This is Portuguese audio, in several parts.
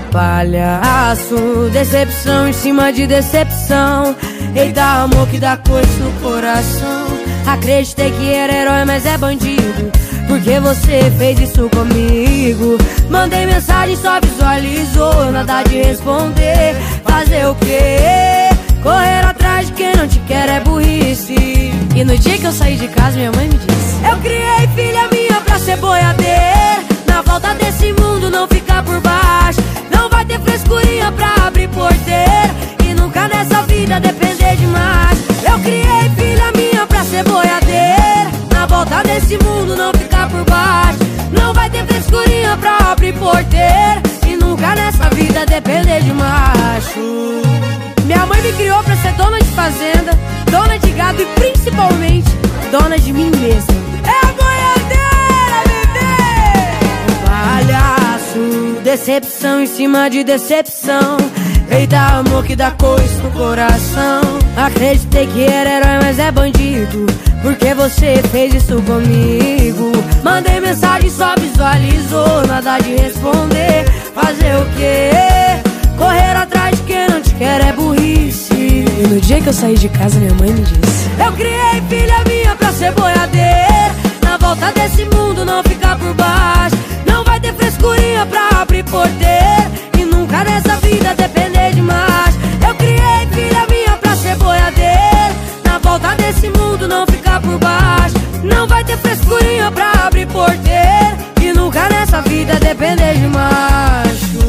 Palhaço, decepção em cima de decepção. Eita, amor que dá coisa no coração. Acreditei que era herói, mas é bandido, porque você fez isso comigo. Mandei mensagem, só visualizou, nada de responder. Fazer o quê? Correr atrás de quem não te quer é burrice. E no dia que eu saí de casa, minha mãe me disse: eu criei filha minha pra ser boiadeira. Na volta desse mundo não ficar por baixo. Não vai ter frescurinha pra abrir porteira. E nunca nessa vida depender demais. Eu criei filha minha pra ser boiadeira. Na volta desse mundo não ficar por baixo. Não vai ter frescurinha pra abrir porteira. E nunca nessa vida depender de macho. Minha mãe me criou pra ser dona de fazenda, dona de gado e principalmente dona de mim mesma. É a boiadeira, bebê! Palhaço, decepção em cima de decepção. Eita, amor que dá coisa no coração. Acreditei que era herói, mas é bandido, porque você fez isso comigo. Mandei mensagem, só visualizou, nada de responder. Fazer o quê? Correr atrás de quem não te quer é burrice. E no dia que eu saí de casa, minha mãe me disse: eu criei filha minha pra ser boiadeira. Na volta desse mundo não ficar por baixo. Não vai ter frescurinha pra abrir porteira. E nunca nessa vida depender de mais. Eu criei filha minha pra ser boiadeira. Na volta desse mundo não ficar por baixo. Não vai ter frescurinha pra abrir porteira. E nunca nessa vida depender de macho.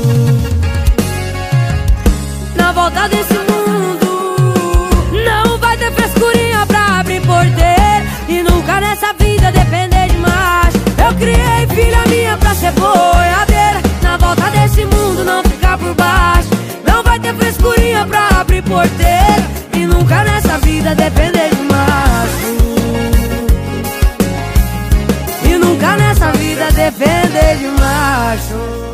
Na volta desse mundo não vai ter frescurinha pra abrir porteira. E nunca nessa vida depender de macho. Eu criei filha minha pra ser boiadeira. Na volta desse mundo não ficar por baixo. Não vai ter frescurinha pra abrir porteira. E nunca nessa vida depender de macho. E nunca nessa vida depender de macho.